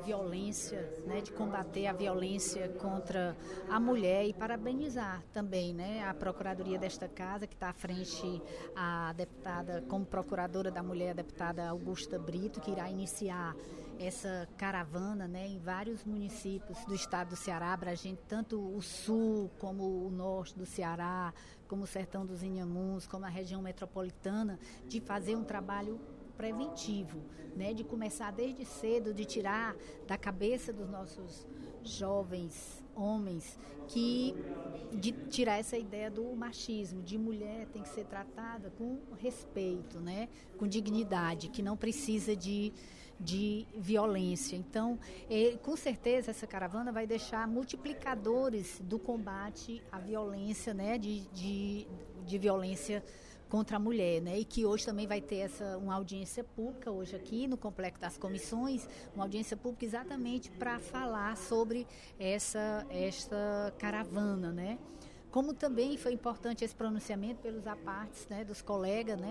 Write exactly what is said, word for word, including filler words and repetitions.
violência, né, de combater a violência contra a mulher e parabenizar também, né, a Procuradoria desta Casa, que está à frente a deputada, como Procuradora da Mulher, a deputada Augusta Brito, que irá iniciar essa caravana, né, em vários municípios do estado do Ceará, abrangendo tanto o sul como o norte do Ceará, como o sertão dos Inhamuns, como a região metropolitana, de fazer um trabalho preventivo, né, de começar desde cedo, de tirar da cabeça dos nossos jovens homens, que de tirar essa ideia do machismo, de mulher tem que ser tratada com respeito, né, com dignidade, que não precisa de, de violência. Então, é, com certeza essa caravana vai deixar multiplicadores do combate à violência, né, de, de, de violência contra a mulher, né? E que hoje também vai ter essa, uma audiência pública, hoje aqui no Complexo das Comissões, uma audiência pública exatamente para falar sobre essa, esta caravana, né? Como também foi importante esse pronunciamento pelos apartes, né, dos colegas, né?